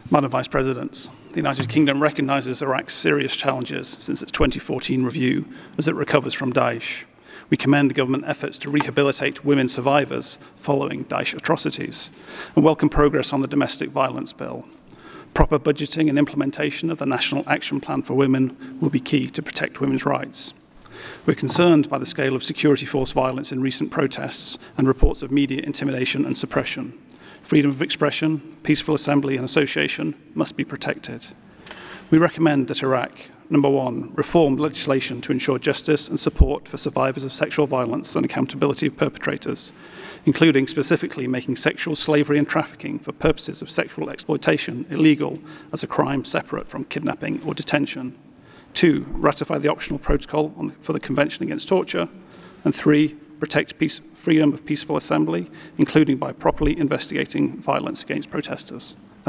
Madam Vice President, the United Kingdom recognises Iraq's serious challenges since its 2014 review as it recovers from Daesh. We commend government efforts to rehabilitate women survivors following Daesh atrocities and welcome progress on the domestic violence bill. Proper budgeting and implementation of the National Action Plan for Women will be key to protect women's rights. We're concerned by the scale of security force violence in recent protests and reports of media intimidation and suppression. Freedom of expression, peaceful assembly and association must be protected. We recommend that Iraq, number one, reform legislation to ensure justice and support for survivors of sexual violence and accountability of perpetrators, including specifically making sexual slavery and trafficking for purposes of sexual exploitation illegal as a crime separate from kidnapping or detention. 2, ratify the optional protocol for the Convention Against Torture. And 3, protect freedom of peaceful assembly, including by properly investigating violence against protesters.